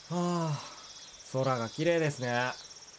はあ、空が綺麗ですね。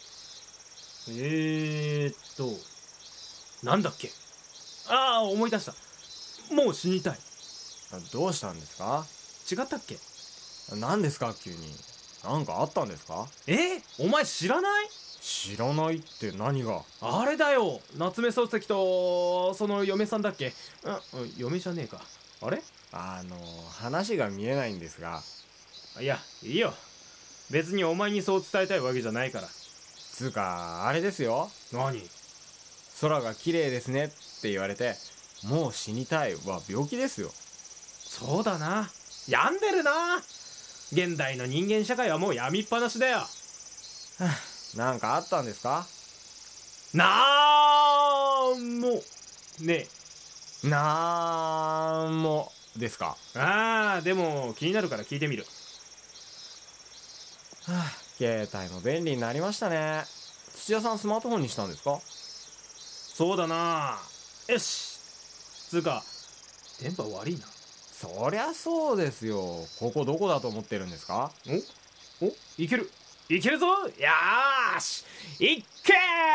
なんだっけ。ああ、思い出した。もう死にたい。 どうしたんですか？ 違ったっけ。 何ですか急に。なんかあったんですか？ お前知らない？ 知らないって何が？ あれだよ、夏目漱石とその嫁さんだっけ。嫁じゃねえか。あれ。 話が見えないんですが。 いや、いいよ。別にお前にそう伝えたいわけじゃないから。 つうか、あれですよ。 何？ 空が綺麗ですねって言われて、もう死にたいは病気ですよ。 そうだな。病んでるな。現代の人間社会はもう病みっぱなしだよ。 なんかあったんですか？ なんもねなんもですか？ でも気になるから聞いてみる。 携帯も便利になりましたね。土屋さんスマートフォンにしたんですか？ そうだな。よし。つうか電波悪いな。 そりゃそうですよ。ここどこだと思ってるんですか？ いけるいけるぞ。よーし、いっけ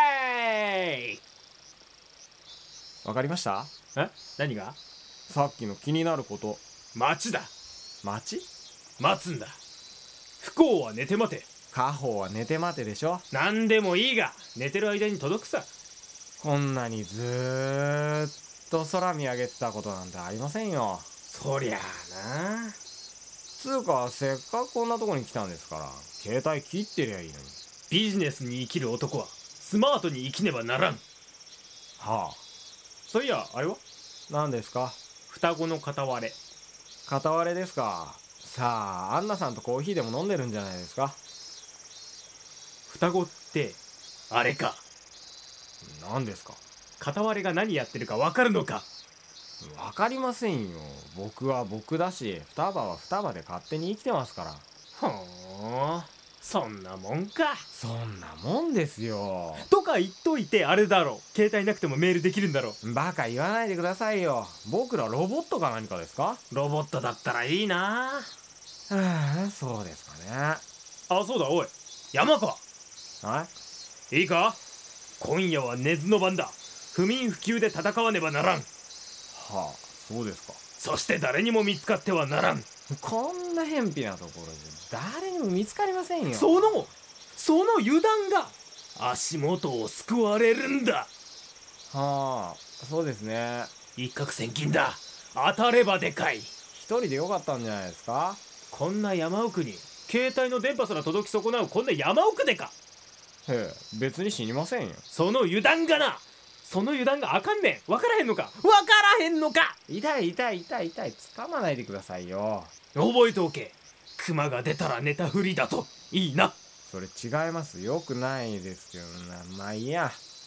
わかりました？ 何が？ さっきの気になること。 待だ。 町？ 待つんだ。不幸は寝て待て。 家宝は寝て待てでしょ。 何でもいいが寝てる間に届くさ。 こんなにずーっと空見上げてたことなんてありませんよ。 そりゃあな。 つうか、せっかくこんなとこに来たんですから、携帯切ってりゃいいのに。 ビジネスに生きる男はスマートに生きねばならん。 はそういや、あれはあ、何ですか？ 双子の片割れ。 片割れですか？さあ、アンナさんとコーヒーでも飲んでるんじゃないですか？ 双子ってあれか。 何ですか？ 片割れが何やってるか分かるのか。 わかりませんよ。僕は僕だし、双葉は双葉で勝手に生きてますから。 ほーん、そんなもんか。 そんなもんですよ。 とか言っといてあれだろ。携帯なくてもメールできるんだろ。 バカ言わないでくださいよ。僕らロボットか何かですか？ ロボットだったらいいな。 そうですかね。 そうだ、おい山川。 はいいか、今夜は根津の番だ。不眠不休で戦わねばならん。 はあ、そうですか。 そして誰にも見つかってはならん。 こんな偏僻なところで誰にも見つかりませんよ。 その油断が足元を救われるんだ。 はあ、そうですね。 一攫千金だ。当たればでかい。 一人でよかったんじゃないですか？ こんな山奥に携帯の電波すら届き損なうこんな山奥でか。 へえ、別に死にませんよ。 その油断がな。その油断があかんねん。分からへんのか。分からへんのか。 痛い。掴まないでくださいよ。 覚えておけ。熊が出たら寝たふりだといいな。 それ違います。よくないですけどな。まあいいや。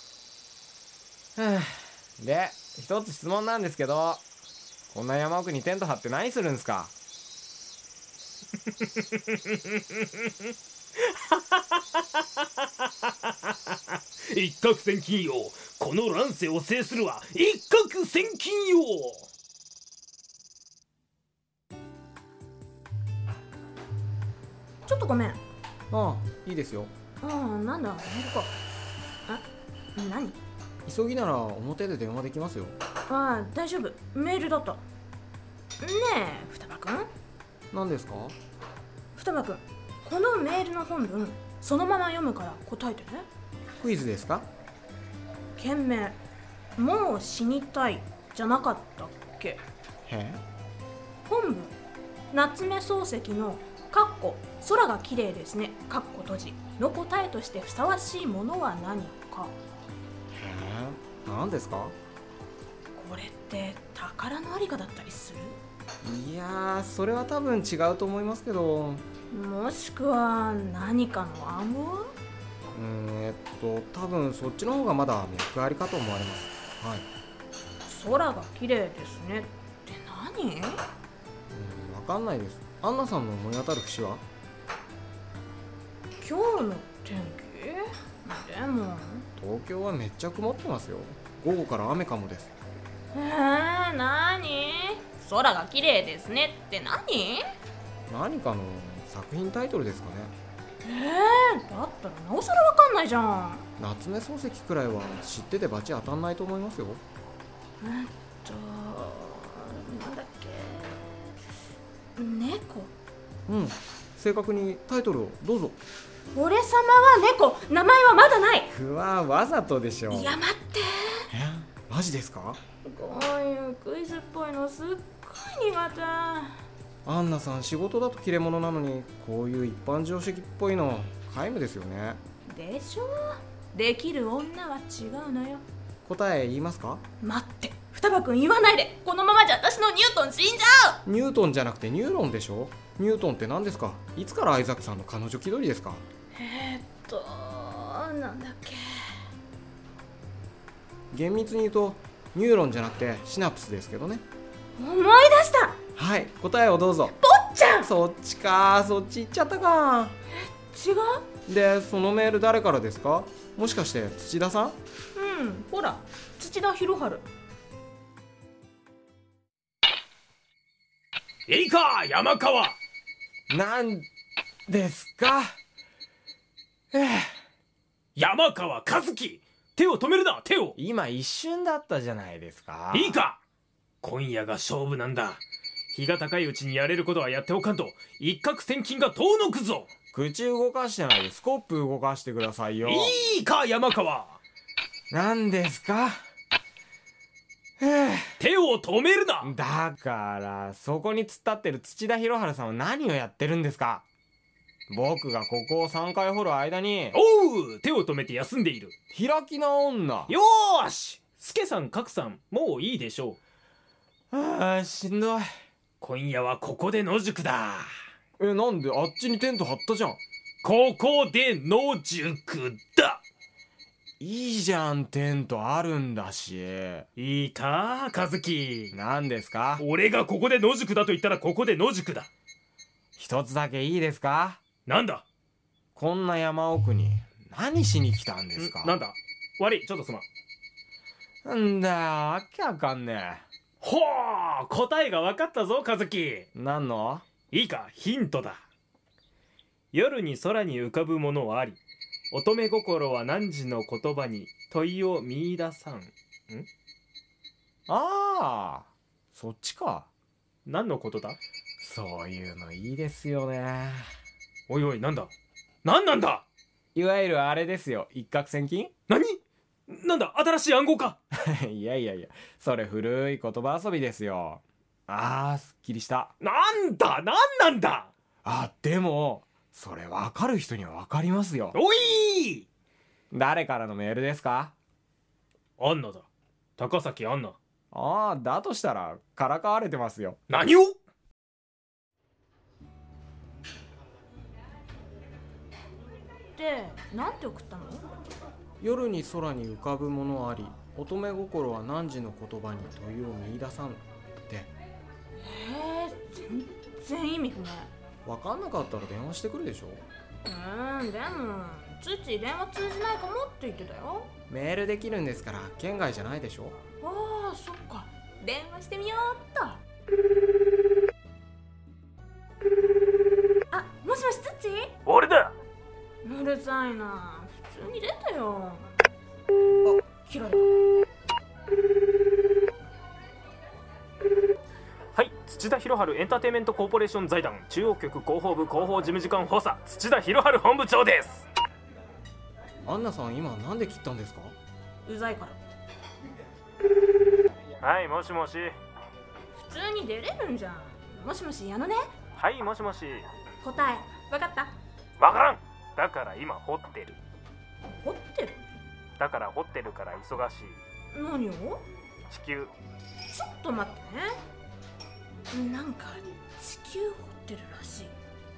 で、一つ質問なんですけど、こんな山奥にテント張って何するんすか？ 一攫千金よ。この乱世を制するは一攫千金よ。 ちょっとごめん。 ああ、いいですよ。 なんだ、メールか。何？ 急ぎなら表で電話できますよ。 大丈夫。メールだった。ねえ、双葉くん。 何ですか？ 双葉くん、このメールの本文、そのまま読むから答えてね。 クイズですか？ 件名、もう死にたいじゃなかったっけ？本文、夏目漱石の空が綺麗ですね閉じの答えとしてふさわしいものは何か。 何ですか？ これって宝のありかだったりする？ いやー、それは多分違うと思いますけど。 もしくは何かの暗号？ 多分そっちの方がまだ脈ありかと思われます。はい。 空が綺麗ですねって何？ わかんないです。アンナさんの思い当たる節は？ 今日の天気？でも東京はめっちゃ曇ってますよ。午後から雨かもです。 何？空が綺麗ですねって何？ 何かの作品タイトルですかね。 だったらなおさらわかんないじゃん。 夏目漱石くらいは知っててバチ当たんないと思いますよ。 なんだっけ、猫。 うん、正確にタイトルをどうぞ。 俺様は猫、名前はまだない。 わざとでしょ。 いや待って、 マジですか？ こういうクイズっぽいのすっごい苦手。 アンナさん仕事だと切れ者なのに、こういう一般常識っぽいの皆無ですよね。 でしょ。できる女は違うのよ。 答え言いますか？ 待って、双葉くん言わないで。このままじゃ私のニュートン死んじゃう。 ニュートンじゃなくてニューロンでしょ。ニュートンって何ですか？いつからアイザックさんの彼女気取りですか？ なんだっけ。 厳密に言うとニューロンじゃなくてシナプスですけどね。 思い出した。 はい、答えをどうぞ。 坊ちゃん。 そっちか、そっち行っちゃったか。 違う。 で、そのメール誰からですか？もしかして土田さん？ ほら、土田博春。 いいか山川。 なんですか？ 山川和樹、手を止めるな、手を。 今一瞬だったじゃないですか。 いいか、今夜が勝負なんだ。日が高いうちにやれることはやっておかんと一攫千金が遠のくぞ。 口動かしてないでスコップ動かしてくださいよ。 いいか山川。 なんですか？ 手を止めるな。 だからそこに突っ立ってる土田博春さんは何をやってるんですか？僕がここを3回掘る間に。 おう、手を止めて休んでいる。 開きな女。 よーし、助さん格さん、もういいでしょう。しんどい。 今夜はここで野宿だ。 なんで？あっちにテント張ったじゃん。 ここで野宿だ。 いいじゃん、テントあるんだし。 いいか和樹。 何ですか？ 俺がここで野宿だと言ったらここで野宿だ。 一つだけいいですか？ なんだ？ こんな山奥に何しに来たんですか？ なんだ？悪い、ちょっとすまん。 なんだよ、わけわかんねえ。 ほー、答えが分かったぞ和樹。 何の？ いいか、ヒントだ。夜に空に浮かぶものはあり、乙女心は汝の言葉に問いを見出さん。 ああ、そっちか。 何のことだ？ そういうのいいですよね。 おいおい、なんだ？何なんだ？ いわゆるあれですよ、一攫千金。 何？なんだ、新しい暗号か？ いやいやいや、それ古い言葉遊びですよ。すっきりした。 なんだ、なんなんだ？ でもそれ分かる人には分かりますよ。 おい！ 誰からのメールですか？ アンナだ。高崎アンナ。 だとしたらからかわれてますよ。 何を？ で、なんて送ったの？ 夜に空に浮かぶものあり、乙女心は汝の言葉に問いを見出さんって。 全然意味不明。 分かんなかったら電話してくるでしょ。 でも土電話通じないかもって言ってたよ。 メールできるんですから県外じゃないでしょ。 そっか、電話してみようっと。もしもし土？ 俺だ。 うるさいな、普通に出てよ。切られた。 はい、土田博春エンターテインメントコーポレーション財団中央局広報部広報事務次官補佐土田博春本部長です。 アンナさん今なんで切ったんですか？ うざいから。 はい、もしもし。 普通に出れるんじゃん。もしもし、矢野ね。 はい、もしもし。 答え分かった？ わからん。だから今掘ってる。 掘ってる？ だから掘ってるから忙しい。 何を？ 地球。 ちょっと待ってね。なんか地球掘ってるらしい。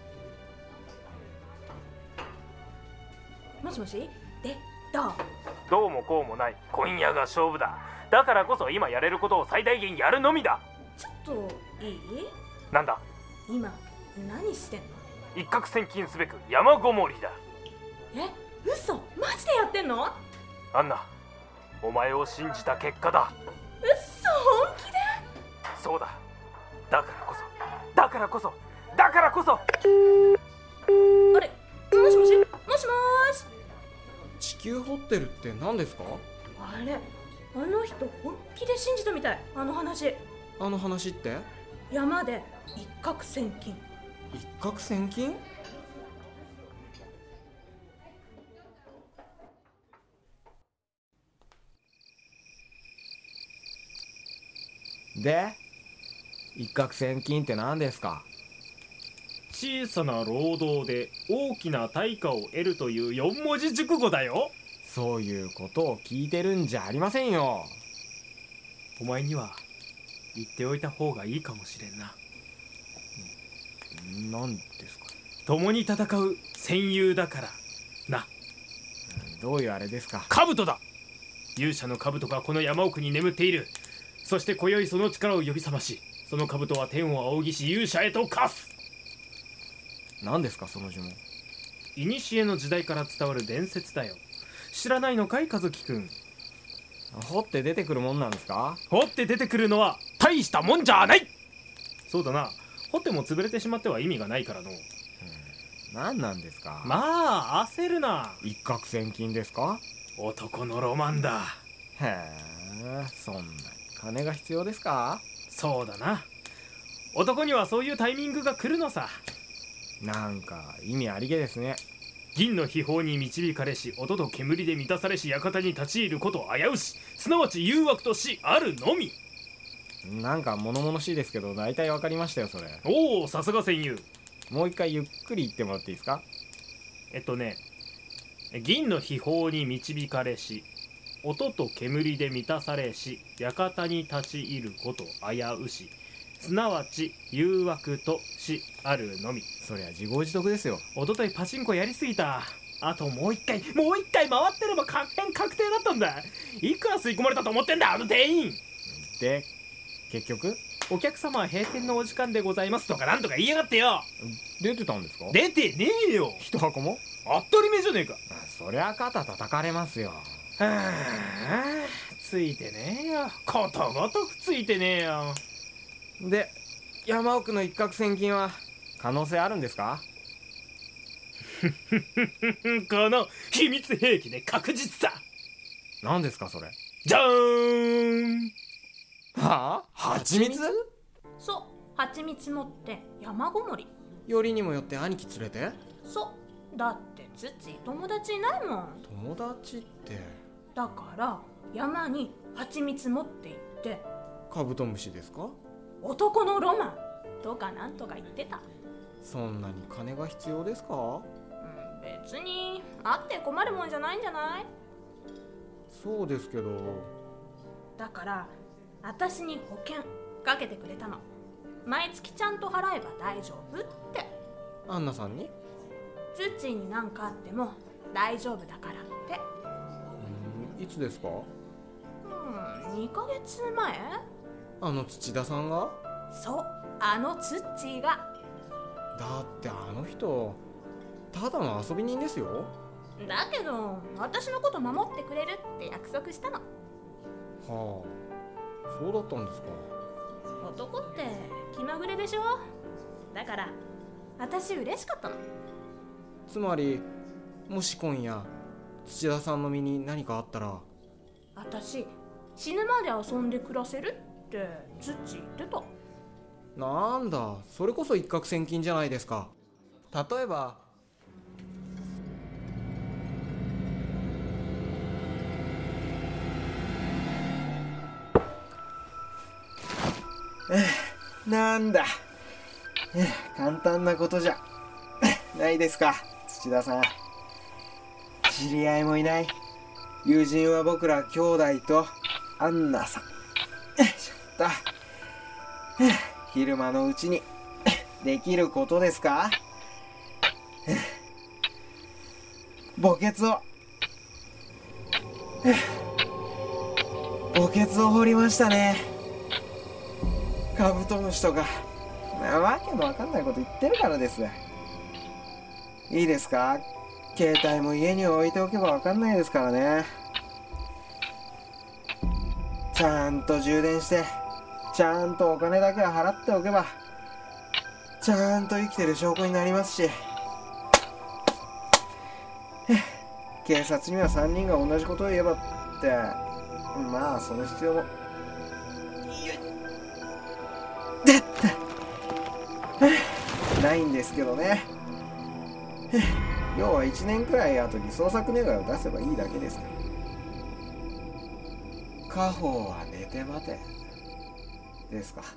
もしもし？ どうもこうもない。今夜が勝負だ。だからこそ今やれることを最大限やるのみだ。 ちょっといい？ なんだ？ 今何してんの？ 一攫千金すべく山ごもりだ。 嘘？マジでやってんの？ アンナ、お前を信じた結果だ。 嘘？本気で？ そうだ。だからこそもしもし、もしもーし。 地球掘ってるって何ですか？ あれ、あの人本気で信じたみたい。あの話って？ 山で一攫千金。 一攫千金？で、一攫千金って何ですか？ 小さな労働で大きな対価を得るという4文字熟語だよ。 そういうことを聞いてるんじゃありませんよ。 お前には言っておいた方がいいかもしれんな。 何ですか？ 共に戦う戦友だからな。 どういうあれですか？ 兜だ。勇者の兜がこの山奥に眠っている。そして今宵その力を呼び覚まし、その兜は天を仰ぎし勇者へと化す。 何ですかその呪文？ 古の時代から伝わる伝説だよ。知らないのかい和樹くん。 掘って出てくるもんなんですか？ 掘って出てくるのは大したもんじゃない。そうだな、掘っても潰れてしまっては意味がないからの。 何なんですか？ まあ焦るな。 一攫千金ですか？ 男のロマンだ。 へえ、そんなに金が必要ですか？ そうだな、男にはそういうタイミングが来るのさ。 なんか意味ありげですね。 銀の秘宝に導かれし、音と煙で満たされし館に立ち入ることを危うし、すなわち誘惑としあるのみ。 なんか物々しいですけど大体わかりましたよそれ。 おお、さすが戦友。 もう一回ゆっくり言ってもらっていいですか？ 銀の秘宝に導かれし、音と煙で満たされし、館に立ち入ること危うし、すなわち誘惑としあるのみ。 そりゃ自業自得ですよ。 おとといパチンコやりすぎた。あともう一回回ってれば確定だったんだ。いくら吸い込まれたと思ってんだあの店員。 で、結局お客様は閉店のお時間でございますとかなんとか言いやがってよ。 出てたんですか？ 出てねえよ。 一箱も？ 当たり前じゃねえか。 そりゃ肩叩かれますよ。 はあ、ついてねえよ。ことごとくついてねえよ。 で、山奥の一攫千金は可能性あるんですか？ この秘密兵器で確実だ。 何ですかそれ？ じゃーん。 はあ？蜂蜜？ そう、蜂蜜持って山ごもり。 よりにもよって兄貴連れて？ そう、だってツッチー友達いないもん。 友達って？ だから山に蜂蜜持って行ってカブトムシですか？ 男のロマンとかなんとか言ってた。 そんなに金が必要ですか？ 別にあって困るもんじゃないんじゃない？ そうですけど。 だから私に保険かけてくれたの。毎月ちゃんと払えば大丈夫って。 アンナさんに？ ツッチーになんかあっても大丈夫だからって。 いつですか ？2ヶ月前。 あの土田さんが？ そう、あのツッチーが。 だってあの人ただの遊び人ですよ。 だけど私のこと守ってくれるって約束したの。はあ、そうだったんですか。 男って気まぐれでしょ。だから私嬉しかったの。 つまりもし今夜土田さんの身に何かあったら私死ぬまで遊んで暮らせるってツッチー言ってた。 なんだ、それこそ一攫千金じゃないですか。例えばなんだ、簡単なことじゃないですか土田さん。知り合いもいない。友人は僕ら兄弟とアンナさん。ちょっと昼間のうちにできることですか？墓穴を掘りましたね。カブトムシとかわけのわかんないこと言ってるからです。いいですか？携帯も家に置いておけばわかんないですからね。ちゃんと充電してちゃんとお金だけは払っておけばちゃんと生きてる証拠になりますし。 警察には3人が同じことを言えばって、まあその必要もないんですけどね。要は1年くらい後に捜索願いを出せばいいだけですから。家宝は寝て待てですか。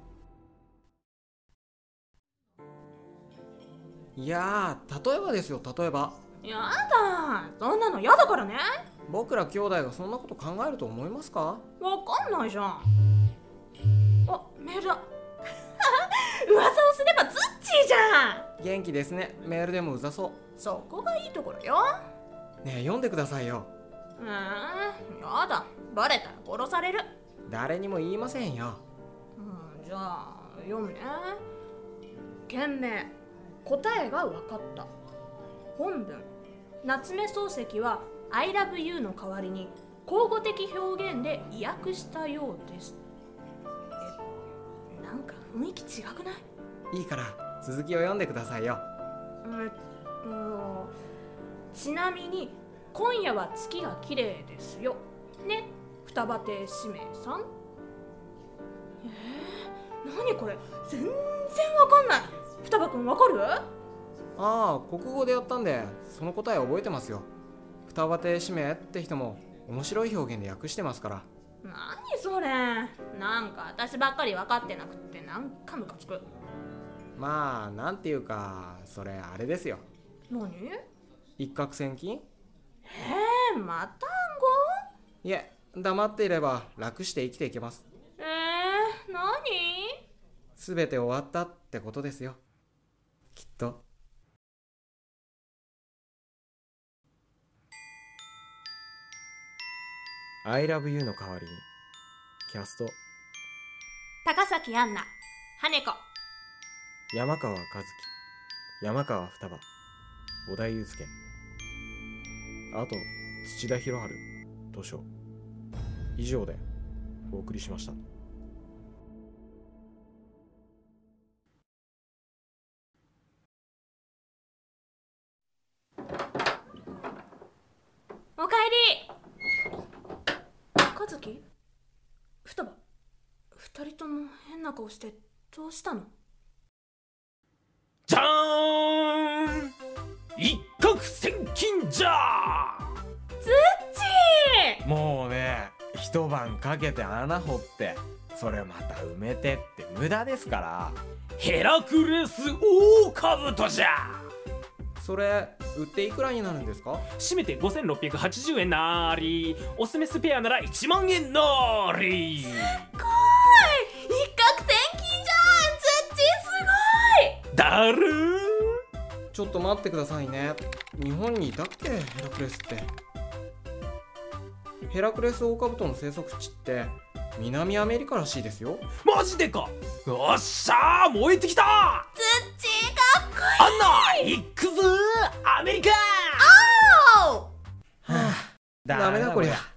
いやー、例えばですよ、例えば。 やだ、そんなのやだからね。 僕ら兄弟がそんなこと考えると思いますか？ わかんないじゃん。あ、メールだ。噂をすればズッチーじゃん。 元気ですね。メールでもうざそそこがいいところよ。 う。ねえ、読んでくださいよ。 やだ、バレたら殺される。 誰にも言いませんよ。 じゃあ読むね。件名、答えが分かった。本文、夏目漱石は I love you の代わりに口語的表現で意訳したようです。なんか雰囲気違くない？ いいから続きを読んでくださいよ。 ちなみに今夜は月が綺麗ですよね、双葉亭使命さん。何これ、全然わかんない。双葉くんわかる？ ああ、国語でやったんでその答え覚えてますよ。双葉亭使命って人も面白い表現で訳してますから。 何それ、なんか私ばっかり分かってなくってなんかムカつく。 まあなんていうか、それあれですよ。 何？ 一攫千金？ また暗号？ いえ、黙っていれば楽して生きていけます。 何？ すべて終わったってことですよ、きっと。I love you の代わりにキャスト、 高崎杏奈、羽子、 山川和樹、山川双葉、小田裕介、あと土田博春、図書。以上でお送りしました。 おかえり。和樹、双葉、二人とも変な顔してどうしたの？ じゃーん、一攫千金じゃ。 ズッチー。 もうね、一晩かけて穴掘ってそれまた埋めてって無駄ですから。 ヘラクレス大兜じゃ。 それ売っていくらになるんですか？ 締めて5680円なーり。オスメスペアなら1万円なーり。 すっごい、一攫千金じゃん。ズッチーすごい。 だるー。 ちょっと待ってくださいね。日本にいたっけ、ヘラクレスって。ヘラクレスオオカブトの生息地って南アメリカらしいですよ。 マジでか。よっしゃー、燃えてきた。 ズッチーかっこいい。 アンナ行くぞー、アメリカ。 おー。 ダメだこりゃ。